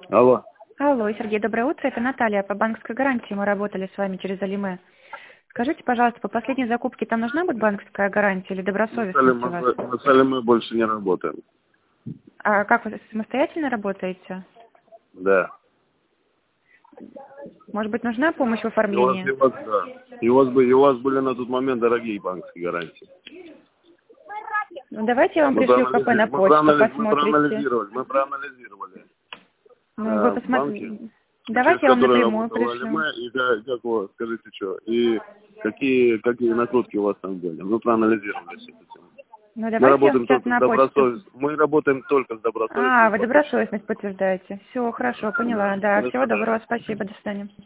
Алло. Алло, Сергей, доброе утро. Это Наталья. По банковской гарантии мы работали с вами через Алиме. Скажите, пожалуйста, по последней закупке там нужна будет банковская гарантия или добросовестность у вас? Мы с Алимой больше не работаем. А как вы самостоятельно работаете? Да. Может быть, нужна помощь в И оформлении? да. У вас были на тот момент дорогие банковские гарантии. Ну, давайте я вам пришлю КП на почту, посмотрите. Мы проанализировали Ну, вы банки, посмотрите. через Давайте я вам которые напрямую работала пришлю. Алиме, и как у вас, скажите, что, и какие накрутки у вас там были. Мы проанализировали все это. Ну, Мы давайте я вам работаем сейчас только с на почту. Мы работаем только с А, добросовестными вы поставщиками. добросовестность подтверждаете. Все, хорошо, поняла. Да. Да, До всего свидания. доброго, спасибо, до свидания.